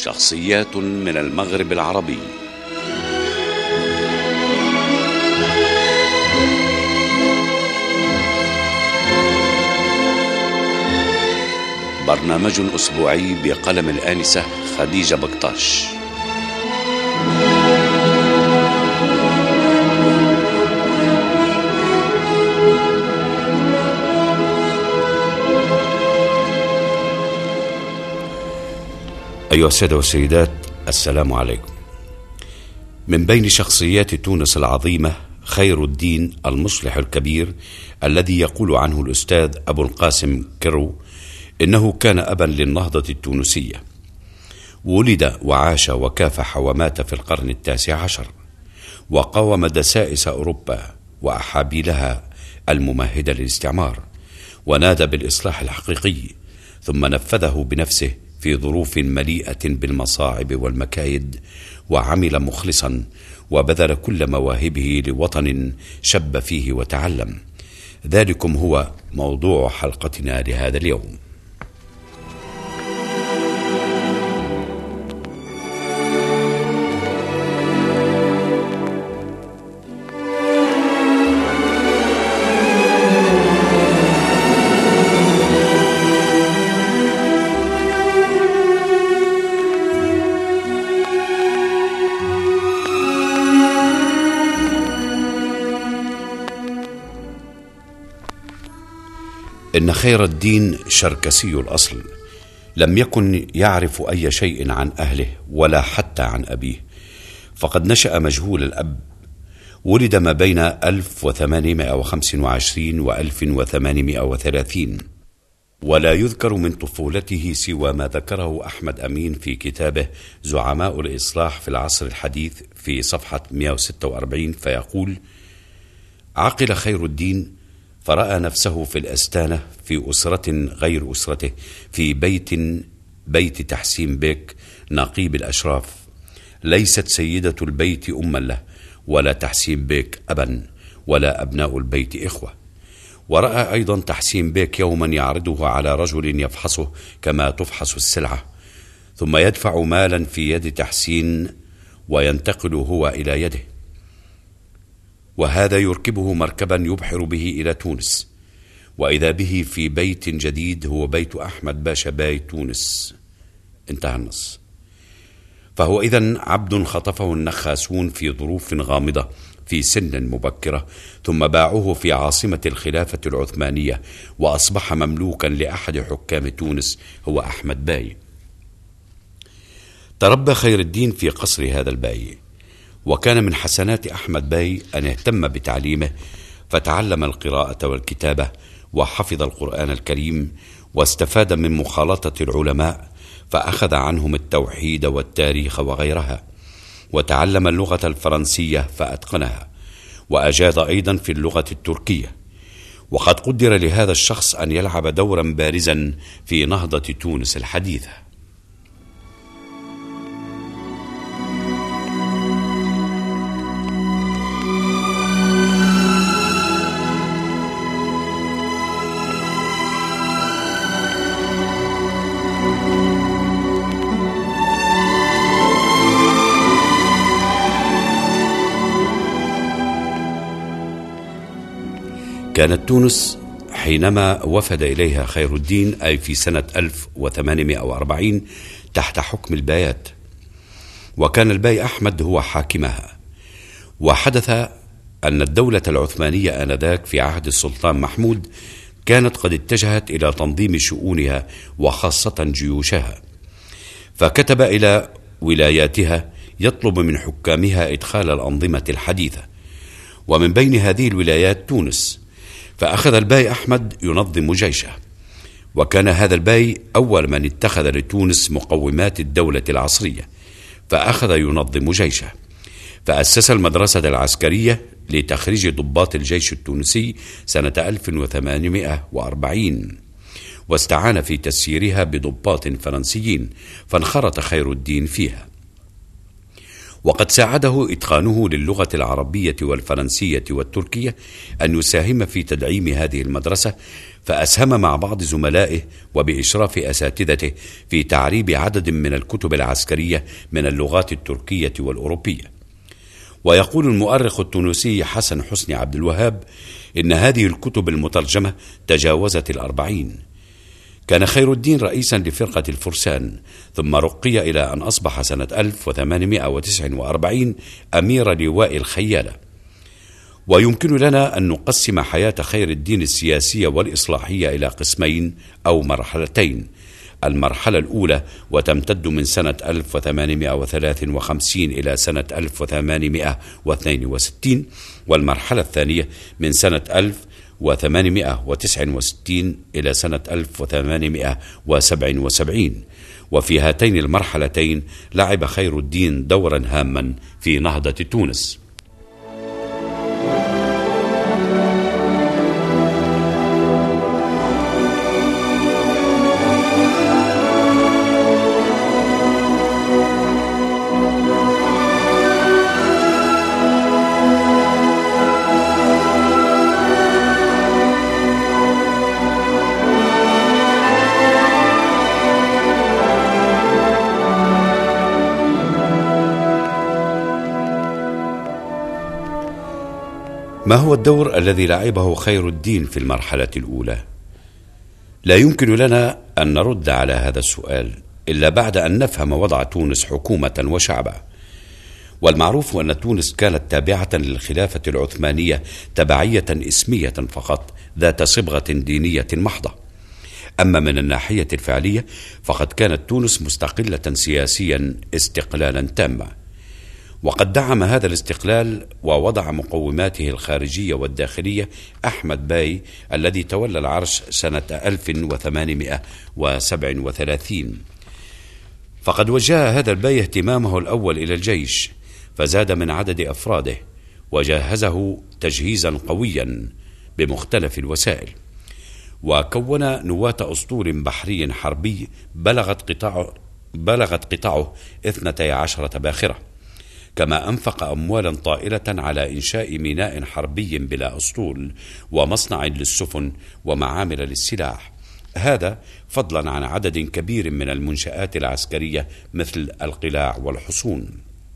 شخصيات من المغرب العربي. برنامج أسبوعي بقلم الآنسة خديجة بكتاش. أيها السادة والسيدات، السلام عليكم. من بين شخصيات تونس العظيمة خير الدين المصلح الكبير، الذي يقول عنه الأستاذ أبو القاسم كرو إنه كان أبا للنهضة التونسية. ولد وعاش وكافح ومات في القرن 19، وقاوم دسائس أوروبا وأحابيلها الممهدة للاستعمار، ونادى بالإصلاح الحقيقي، ثم نفذه بنفسه في ظروف مليئة بالمصاعب والمكايد، وعمل مخلصا وبذل كل مواهبه لوطن شب فيه وتعلم. ذلكم هو موضوع حلقتنا لهذا اليوم. إن خير الدين شركسي الأصل، لم يكن يعرف أي شيء عن أهله ولا حتى عن أبيه، فقد نشأ مجهول الأب. ولد ما بين 1825 و 1830، ولا يذكر من طفولته سوى ما ذكره أحمد أمين في كتابه زعماء الإصلاح في العصر الحديث في صفحة 146، فيقول: عقل خير الدين فرأى نفسه في الأستانة في أسرة غير أسرته، في بيت تحسين بيك نقيب الأشراف. ليست سيدة البيت أما له، ولا تحسين بيك أبا، ولا أبناء البيت إخوة. ورأى أيضا تحسين بيك يوما يعرضه على رجل يفحصه كما تفحص السلعة، ثم يدفع مالا في يد تحسين وينتقل هو إلى يده، وهذا يركبه مركبا يبحر به إلى تونس، وإذا به في بيت جديد هو بيت أحمد باشا باي تونس. انتهى النص. فهو إذن عبد خطفه النخاسون في ظروف غامضة في سن مبكرة، ثم باعوه في عاصمة الخلافة العثمانية، وأصبح مملوكا لأحد حكام تونس هو أحمد باي. تربى خير الدين في قصر هذا الباي، وكان من حسنات أحمد باي أن اهتم بتعليمه، فتعلم القراءة والكتابة، وحفظ القرآن الكريم، واستفاد من مخالطة العلماء، فأخذ عنهم التوحيد والتاريخ وغيرها، وتعلم اللغة الفرنسية فأتقنها، وأجاد أيضا في اللغة التركية. وقد قدر لهذا الشخص أن يلعب دورا بارزا في نهضة تونس الحديثة. كانت تونس حينما وفد إليها خير الدين، أي في سنة 1840، تحت حكم البايات، وكان الباي أحمد هو حاكمها. وحدث أن الدولة العثمانية آنذاك في عهد السلطان محمود كانت قد اتجهت إلى تنظيم شؤونها وخاصة جيوشها، فكتب إلى ولاياتها يطلب من حكامها إدخال الأنظمة الحديثة، ومن بين هذه الولايات تونس. فأخذ الباي أحمد ينظم جيشه، وكان هذا الباي أول من اتخذ لتونس مقومات الدولة العصرية، فأخذ ينظم جيشه، فأسس المدرسة العسكرية لتخريج ضباط الجيش التونسي سنة 1840، واستعان في تسييرها بضباط فرنسيين، فانخرط خير الدين فيها. وقد ساعده إتقانه للغة العربية والفرنسية والتركية أن يساهم في تدعيم هذه المدرسة، فأسهم مع بعض زملائه وبإشراف أساتذته في تعريب عدد من الكتب العسكرية من اللغات التركية والأوروبية. ويقول المؤرخ التونسي حسن حسني عبد الوهاب إن هذه الكتب المترجمة تجاوزت 40. كان خير الدين رئيسا لفرقة الفرسان، ثم رقي إلى أن أصبح سنة 1849 أمير لواء الخيالة. ويمكن لنا أن نقسم حياة خير الدين السياسية والإصلاحية إلى قسمين أو مرحلتين: المرحلة الأولى وتمتد من سنة 1853 إلى سنة 1862، والمرحلة الثانية من سنة 1869 إلى سنة 1877. وفي هاتين المرحلتين لعب خير الدين دورا هاما في نهضة تونس. ما هو الدور الذي لعبه خير الدين في المرحلة الأولى؟ لا يمكن لنا أن نرد على هذا السؤال إلا بعد أن نفهم وضع تونس حكومة وشعبا. والمعروف أن تونس كانت تابعة للخلافة العثمانية تبعية اسمية فقط، ذات صبغة دينية محضة. أما من الناحية الفعلية فقد كانت تونس مستقلة سياسيا استقلالا تاما، وقد دعم هذا الاستقلال ووضع مقوماته الخارجية والداخلية أحمد باي الذي تولى العرش سنة 1837. فقد وجه هذا الباي اهتمامه الأول إلى الجيش، فزاد من عدد أفراده وجهزه تجهيزا قويا بمختلف الوسائل، وكون نواة أسطول بحري حربي بلغت قطعه 12 باخرة، كما أنفق أموالا طائلة على إنشاء ميناء حربي بلا أسطول ومصنع للسفن ومعامل للسلاح، هذا فضلا عن عدد كبير من المنشآت العسكرية مثل القلاع والحصون.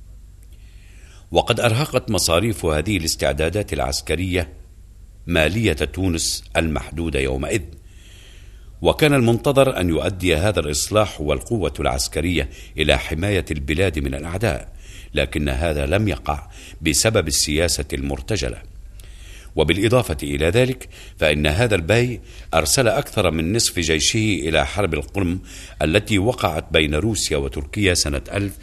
وقد أرهقت مصاريف هذه الاستعدادات العسكرية مالية تونس المحدودة يومئذ، وكان المنتظر أن يؤدي هذا الإصلاح والقوة العسكرية إلى حماية البلاد من الأعداء، لكن هذا لم يقع بسبب السياسة المرتجلة. وبالإضافة إلى ذلك فإن هذا الباي أرسل أكثر من نصف جيشه إلى حرب القرم التي وقعت بين روسيا وتركيا سنة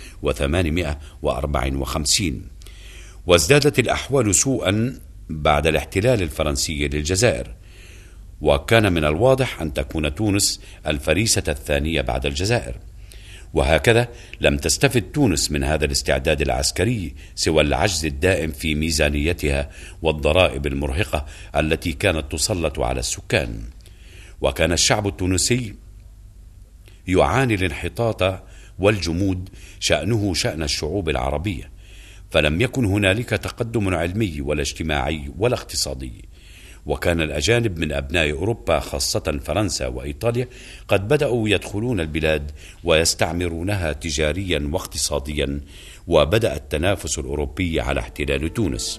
1854، وازدادت الأحوال سوءا بعد الاحتلال الفرنسي للجزائر، وكان من الواضح أن تكون تونس الفريسة الثانية بعد الجزائر. وهكذا لم تستفد تونس من هذا الاستعداد العسكري سوى العجز الدائم في ميزانيتها والضرائب المرهقة التي كانت تسلط على السكان. وكان الشعب التونسي يعاني الانحطاط والجمود شأنه شأن الشعوب العربية، فلم يكن هنالك تقدم علمي ولا اجتماعي ولا اقتصادي. وكان الأجانب من أبناء أوروبا خاصة فرنسا وإيطاليا قد بدأوا يدخلون البلاد ويستعمرونها تجاريا واقتصاديا، وبدأ التنافس الأوروبي على احتلال تونس.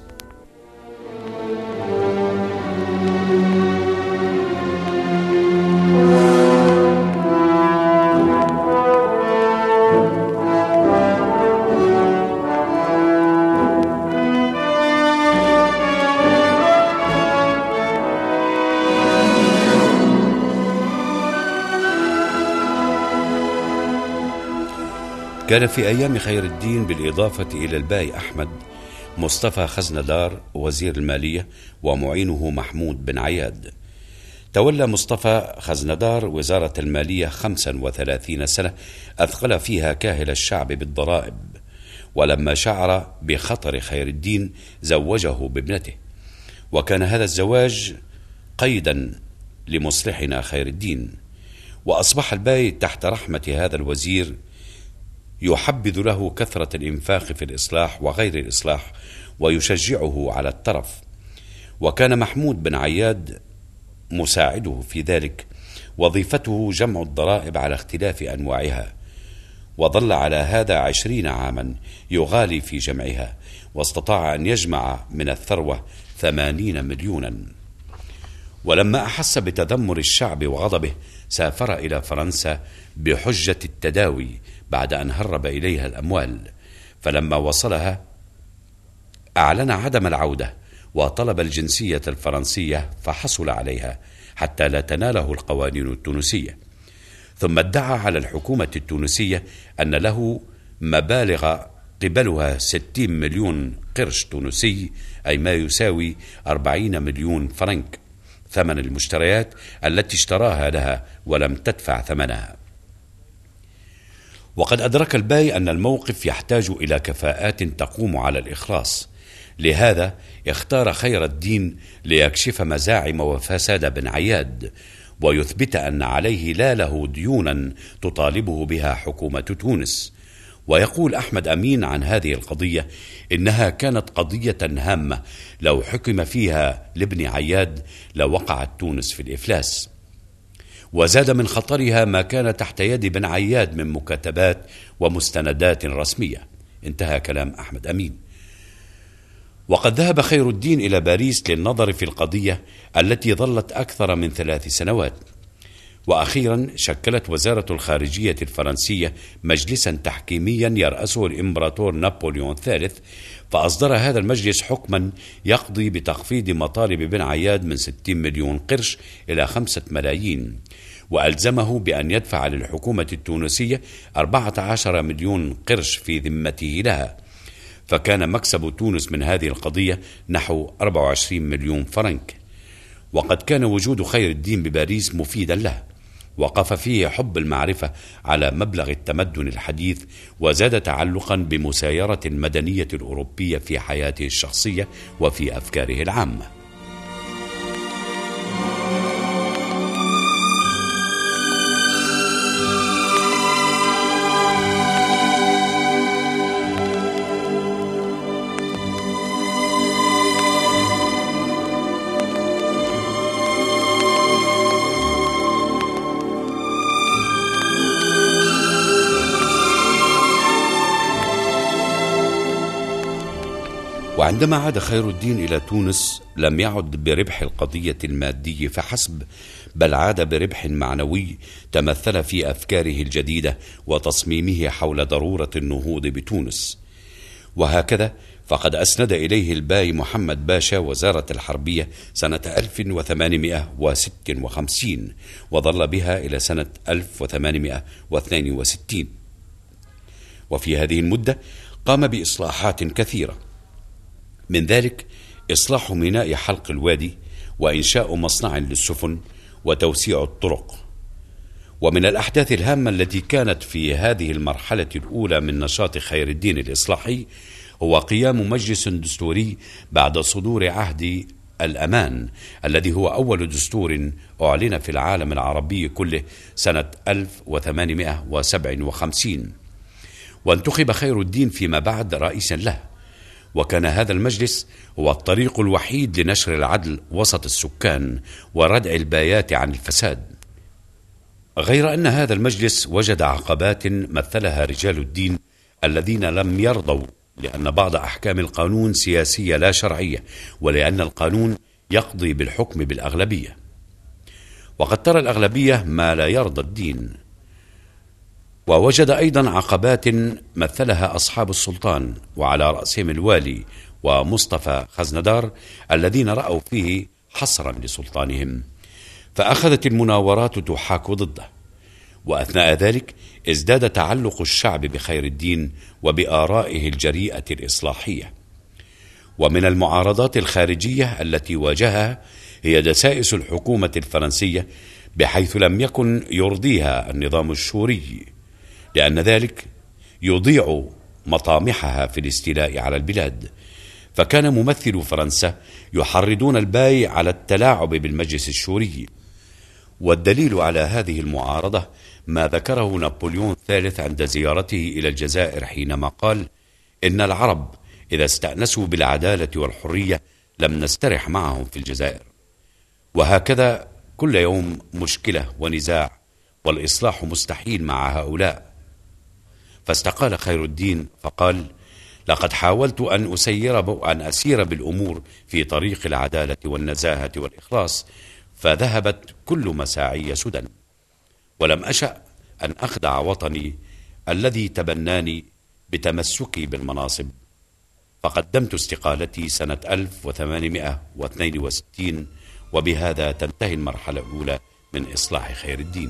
كان في أيام خير الدين بالإضافة إلى الباي أحمد مصطفى خزندار وزير المالية ومعينه محمود بن عياد. تولى مصطفى خزندار وزارة المالية 35 سنة أثقل فيها كاهل الشعب بالضرائب، ولما شعر بخطر خير الدين زوجه بابنته، وكان هذا الزواج قيدا لمصلحنا خير الدين. وأصبح الباي تحت رحمة هذا الوزير يحبذ له كثرة الإنفاق في الإصلاح وغير الإصلاح ويشجعه على الترف. وكان محمود بن عياد مساعده في ذلك، وظيفته جمع الضرائب على اختلاف أنواعها، وظل على هذا 20 عاما يغالي في جمعها، واستطاع أن يجمع من الثروة 80 مليونا. ولما أحس بتذمر الشعب وغضبه سافر إلى فرنسا بحجة التداوي بعد أن هرب إليها الأموال، فلما وصلها أعلن عدم العودة وطلب الجنسية الفرنسية فحصل عليها حتى لا تناله القوانين التونسية، ثم ادعى على الحكومة التونسية أن له مبالغ قبلها 60 مليون قرش تونسي، أي ما يساوي 40 مليون فرنك، ثمن المشتريات التي اشتراها لها ولم تدفع ثمنها. وقد أدرك الباي أن الموقف يحتاج إلى كفاءات تقوم على الإخلاص، لهذا اختار خير الدين ليكشف مزاعم وفساد بن عياد، ويثبت أن عليه لا له ديونا تطالبه بها حكومة تونس. ويقول أحمد أمين عن هذه القضية إنها كانت قضية هامة، لو حكم فيها لابن عياد لوقعت تونس في الإفلاس. وزاد من خطرها ما كان تحت يد بن عياد من مكاتبات ومستندات رسمية. انتهى كلام أحمد أمين. وقد ذهب خير الدين إلى باريس للنظر في القضية التي ظلت أكثر من 3 سنوات. وأخيرا شكلت وزارة الخارجية الفرنسية مجلسا تحكيميا يرأسه الإمبراطور نابليون الثالث، فأصدر هذا المجلس حكما يقضي بتخفيض مطالب بن عياد من 60 مليون قرش إلى 5 ملايين، وألزمه بأن يدفع للحكومة التونسية 14 مليون قرش في ذمته لها، فكان مكسب تونس من هذه القضية نحو 24 مليون فرنك. وقد كان وجود خير الدين بباريس مفيدا له، وقف فيه حب المعرفة على مبلغ التمدن الحديث، وزاد تعلقا بمسايرة المدنية الأوروبية في حياته الشخصية وفي أفكاره العامة. وعندما عاد خير الدين إلى تونس لم يعد بربح القضية المادي فحسب، بل عاد بربح معنوي تمثل في أفكاره الجديدة وتصميمه حول ضرورة النهوض بتونس. وهكذا فقد أسند إليه الباي محمد باشا وزارة الحربية سنة 1856، وظل بها إلى سنة 1862. وفي هذه المدة قام بإصلاحات كثيرة، من ذلك إصلاح ميناء حلق الوادي، وإنشاء مصنع للسفن، وتوسيع الطرق. ومن الأحداث الهامة التي كانت في هذه المرحلة الأولى من نشاط خير الدين الإصلاحي هو قيام مجلس دستوري بعد صدور عهد الأمان، الذي هو أول دستور أعلن في العالم العربي كله سنة 1857. وانتخب خير الدين فيما بعد رئيسا له، وكان هذا المجلس هو الطريق الوحيد لنشر العدل وسط السكان وردع البايات عن الفساد. غير أن هذا المجلس وجد عقبات مثلها رجال الدين الذين لم يرضوا، لأن بعض أحكام القانون سياسية لا شرعية، ولأن القانون يقضي بالحكم بالأغلبية، وقد ترى الأغلبية ما لا يرضى الدين. ووجد أيضا عقبات مثلها أصحاب السلطان، وعلى رأسهم الوالي ومصطفى خزندار، الذين رأوا فيه حصرا لسلطانهم، فأخذت المناورات تحاك ضده. وأثناء ذلك ازداد تعلق الشعب بخير الدين وبآرائه الجريئة الإصلاحية. ومن المعارضات الخارجية التي واجهها هي دسائس الحكومة الفرنسية، بحيث لم يكن يرضيها النظام الشوري، لأن ذلك يضيع مطامحها في الاستيلاء على البلاد. فكان ممثل فرنسا يحرضون الباي على التلاعب بالمجلس الشوري، والدليل على هذه المعارضة ما ذكره نابليون الثالث عند زيارته إلى الجزائر حينما قال: إن العرب إذا استأنسوا بالعدالة والحرية لم نسترح معهم في الجزائر. وهكذا كل يوم مشكلة ونزاع، والإصلاح مستحيل مع هؤلاء. فاستقال خير الدين فقال: لقد حاولت أن أسير بالأمور في طريق العدالة والنزاهة والإخلاص، فذهبت كل مساعي سدى، ولم أشأ أن أخدع وطني الذي تبناني بتمسكي بالمناصب، فقدمت استقالتي سنة 1862، وبهذا تنتهي المرحلة الأولى من إصلاح خير الدين.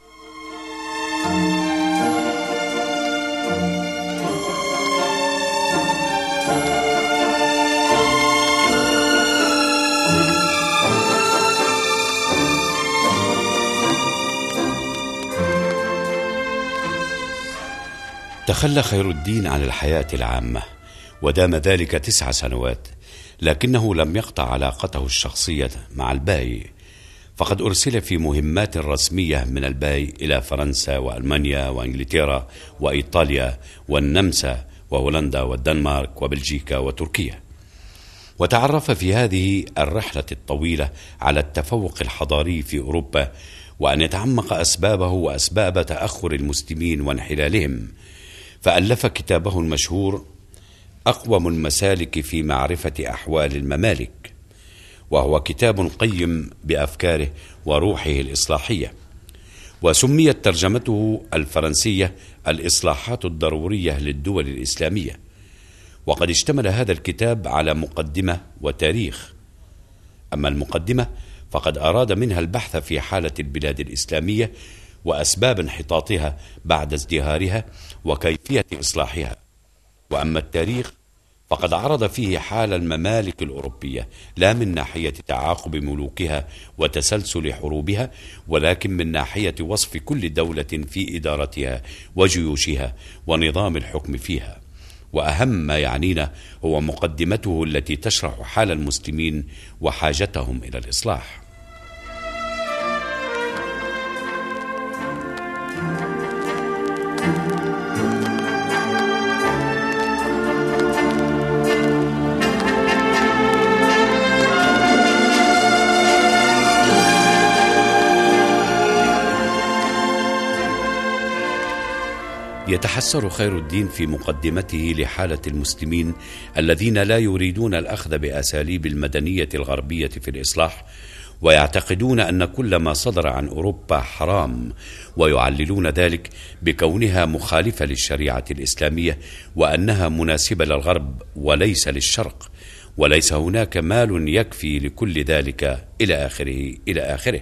تخلى خير الدين عن الحياة العامة، ودام ذلك 9 سنوات، لكنه لم يقطع علاقته الشخصية مع الباي، فقد أرسل في مهمات رسمية من الباي إلى فرنسا وألمانيا وإنجلترا وإيطاليا والنمسا وهولندا والدنمارك وبلجيكا وتركيا. وتعرف في هذه الرحلة الطويلة على التفوق الحضاري في أوروبا، وأن يتعمق أسبابه وأسباب تأخر المسلمين وانحلالهم، فألف كتابه المشهور أقوم المسالك في معرفة أحوال الممالك، وهو كتاب قيم بأفكاره وروحه الإصلاحية، وسميت ترجمته الفرنسية الإصلاحات الضرورية للدول الإسلامية. وقد اشتمل هذا الكتاب على مقدمة وتاريخ. أما المقدمة فقد أراد منها البحث في حالة البلاد الإسلامية وأسباب انحطاطها بعد ازدهارها وكيفية إصلاحها. وأما التاريخ فقد عرض فيه حال الممالك الأوروبية، لا من ناحية تعاقب ملوكها وتسلسل حروبها، ولكن من ناحية وصف كل دولة في إدارتها وجيوشها ونظام الحكم فيها. وأهم ما يعنينا هو مقدمته التي تشرح حال المسلمين وحاجتهم إلى الإصلاح. يتحسر خير الدين في مقدمته لحالة المسلمين الذين لا يريدون الأخذ بأساليب المدنية الغربية في الإصلاح، ويعتقدون أن كل ما صدر عن أوروبا حرام، ويعللون ذلك بكونها مخالفة للشريعة الإسلامية، وأنها مناسبة للغرب وليس للشرق، وليس هناك مال يكفي لكل ذلك إلى آخره.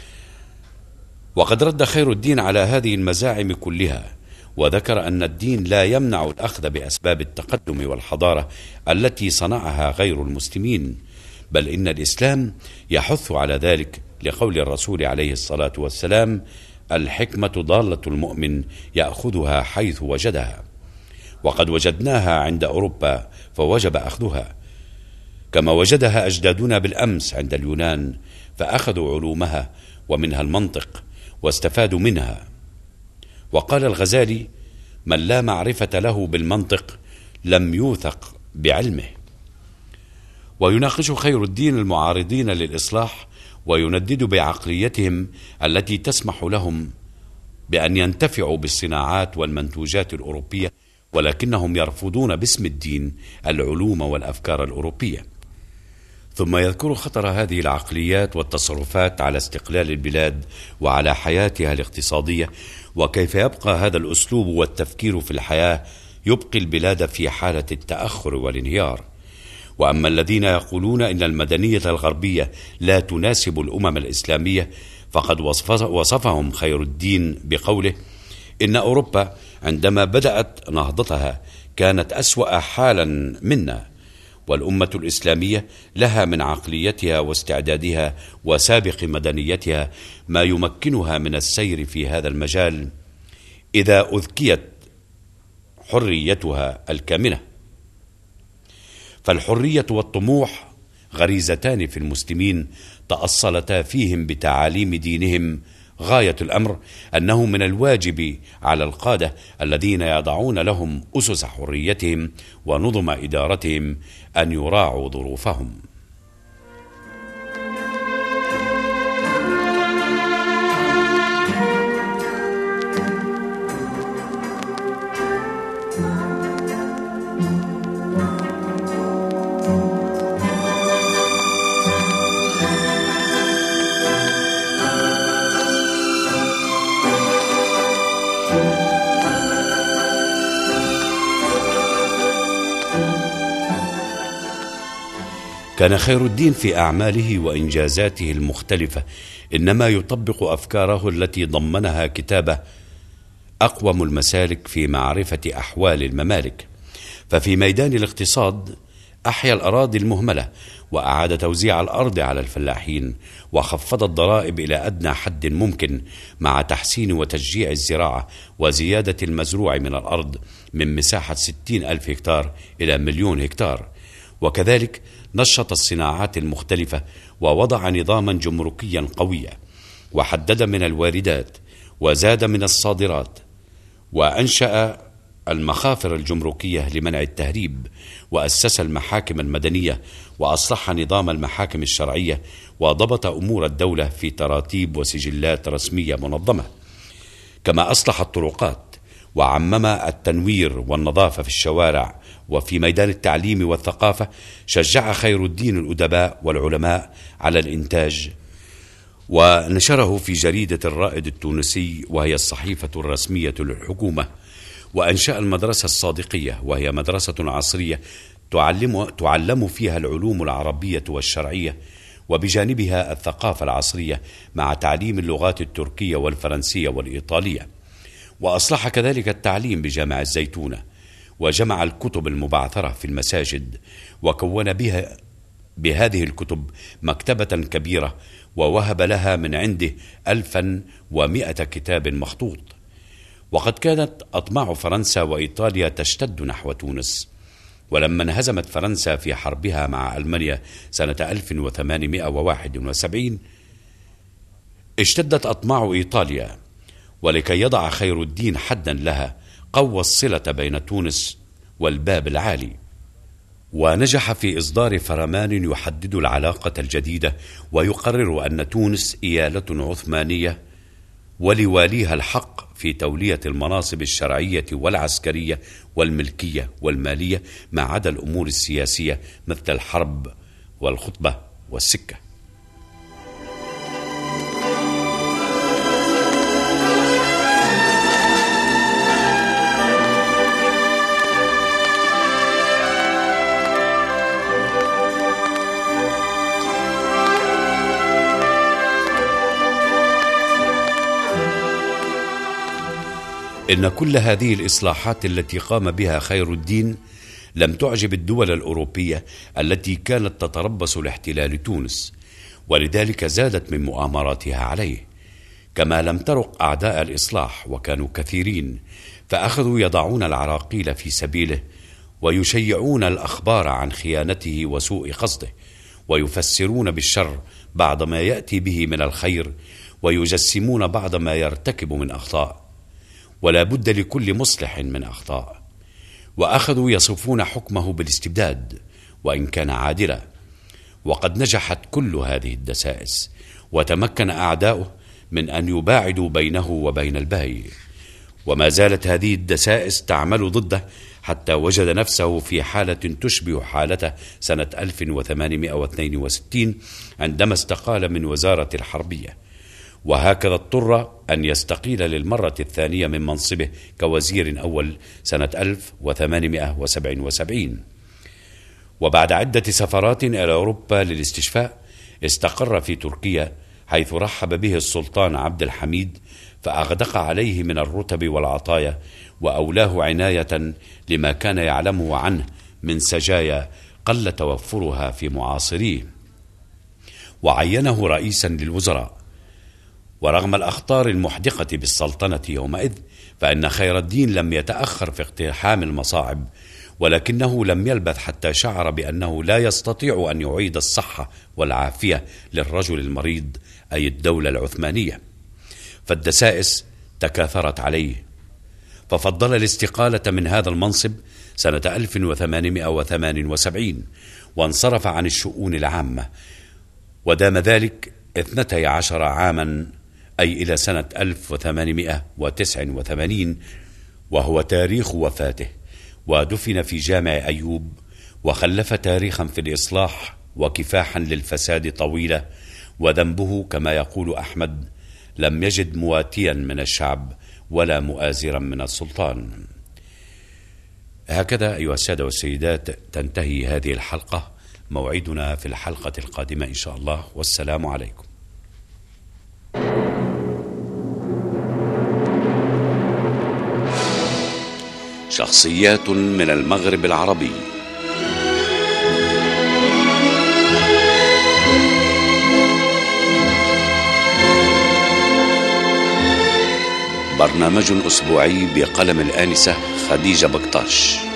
وقد رد خير الدين على هذه المزاعم كلها، وذكر أن الدين لا يمنع الأخذ بأسباب التقدم والحضارة التي صنعها غير المسلمين، بل إن الإسلام يحث على ذلك، لقول الرسول عليه الصلاة والسلام: الحكمة ضالة المؤمن يأخذها حيث وجدها. وقد وجدناها عند أوروبا فوجب أخذها، كما وجدها أجدادنا بالأمس عند اليونان، فأخذوا علومها ومنها المنطق واستفادوا منها. وقال الغزالي: من لا معرفة له بالمنطق لم يوثق بعلمه. ويناقش خير الدين المعارضين للإصلاح، ويندد بعقليتهم التي تسمح لهم بأن ينتفعوا بالصناعات والمنتوجات الأوروبية، ولكنهم يرفضون باسم الدين العلوم والأفكار الأوروبية. ثم يذكر خطر هذه العقليات والتصرفات على استقلال البلاد وعلى حياتها الاقتصادية، وكيف يبقى هذا الأسلوب والتفكير في الحياة يبقي البلاد في حالة التأخر والانهيار. وأما الذين يقولون إن المدنية الغربية لا تناسب الأمم الإسلامية، فقد وصفهم خير الدين بقوله: إن أوروبا عندما بدأت نهضتها كانت أسوأ حالا منا، والأمة الإسلامية لها من عقليتها واستعدادها وسابق مدنيتها ما يمكنها من السير في هذا المجال إذا أذكيت حريتها الكامنة. فالحرية والطموح غريزتان في المسلمين تأصلتا فيهم بتعاليم دينهم. غاية الأمر أنه من الواجب على القادة الذين يضعون لهم أسس حريتهم ونظم إدارتهم أن يراعوا ظروفهم. كان خير الدين في أعماله وإنجازاته المختلفة إنما يطبق أفكاره التي ضمنها كتابه أقوم المسالك في معرفة أحوال الممالك. ففي ميدان الاقتصاد أحيا الأراضي المهملة، وأعاد توزيع الأرض على الفلاحين، وخفض الضرائب إلى أدنى حد ممكن، مع تحسين وتشجيع الزراعة وزيادة المزروع من الأرض من مساحة 60,000 هكتار إلى 1,000,000 هكتار. وكذلك نشط الصناعات المختلفة، ووضع نظاما جمركيا قويا، وحدد من الواردات، وزاد من الصادرات، وأنشأ المخافر الجمركية لمنع التهريب، وأسس المحاكم المدنية، وأصلح نظام المحاكم الشرعية، وضبط أمور الدولة في تراتيب وسجلات رسمية منظمة. كما أصلح الطرقات، وعمم التنوير والنظافة في الشوارع. وفي ميدان التعليم والثقافة شجع خير الدين الأدباء والعلماء على الإنتاج، ونشره في جريدة الرائد التونسي، وهي الصحيفة الرسمية للحكومة. وأنشأ المدرسة الصادقية، وهي مدرسة عصرية تعلم فيها العلوم العربية والشرعية، وبجانبها الثقافة العصرية مع تعليم اللغات التركية والفرنسية والإيطالية. وأصلح كذلك التعليم بجامع الزيتونة، وجمع الكتب المبعثرة في المساجد، وكون بهذه الكتب مكتبة كبيرة، ووهب لها من عنده 1100 كتاب مخطوط. وقد كانت أطماع فرنسا وإيطاليا تشتد نحو تونس، ولما انهزمت فرنسا في حربها مع ألمانيا سنة 1871 اشتدت أطماع إيطاليا، ولكي يضع خير الدين حدا لها قوى الصلة بين تونس والباب العالي، ونجح في إصدار فرمان يحدد العلاقة الجديدة، ويقرر أن تونس إيالة عثمانية، ولواليها الحق في تولية المناصب الشرعية والعسكرية والملكية والمالية، ما عدا الأمور السياسية مثل الحرب والخطبة والسكة. إن كل هذه الإصلاحات التي قام بها خير الدين لم تعجب الدول الأوروبية التي كانت تتربص لاحتلال تونس، ولذلك زادت من مؤامراتها عليه. كما لم ترق أعداء الإصلاح، وكانوا كثيرين، فأخذوا يضعون العراقيل في سبيله، ويشيعون الأخبار عن خيانته وسوء قصده، ويفسرون بالشر بعض ما يأتي به من الخير، ويجسمون بعض ما يرتكب من أخطاء. ولا بد لكل مصلح من أخطاء. وأخذوا يصفون حكمه بالاستبداد وإن كان عادلا. وقد نجحت كل هذه الدسائس، وتمكن أعداؤه من أن يباعدوا بينه وبين الباقي. وما زالت هذه الدسائس تعمل ضده حتى وجد نفسه في حالة تشبه حالته سنة 1862 عندما استقال من وزارة الحربية، وهكذا اضطر أن يستقيل للمرة الثانية من منصبه كوزير أول سنة 1877. وبعد عدة سفرات إلى أوروبا للاستشفاء استقر في تركيا، حيث رحب به السلطان عبد الحميد، فأغدق عليه من الرتب والعطايا، وأولاه عناية لما كان يعلمه عنه من سجايا قل توفرها في معاصريه، وعينه رئيسا للوزراء. ورغم الأخطار المحدقة بالسلطنة يومئذ، فإن خير الدين لم يتأخر في اقتحام المصاعب، ولكنه لم يلبث حتى شعر بأنه لا يستطيع أن يعيد الصحة والعافية للرجل المريض، أي الدولة العثمانية، فالدسائس تكاثرت عليه، ففضل الاستقالة من هذا المنصب سنة 1878 وانصرف عن الشؤون العامة، ودام ذلك 12 عاما، أي إلى سنة 1889، وهو تاريخ وفاته، ودفن في جامع أيوب، وخلف تاريخا في الإصلاح وكفاحا للفساد طويلة، وذنبه كما يقول أحمد: لم يجد مواتيا من الشعب ولا مؤازرا من السلطان. هكذا أيها السادة والسيدات تنتهي هذه الحلقة، موعدنا في الحلقة القادمة إن شاء الله، والسلام عليكم. شخصيات من المغرب العربي. برنامج أسبوعي بقلم الآنسة خديجة بكتاش.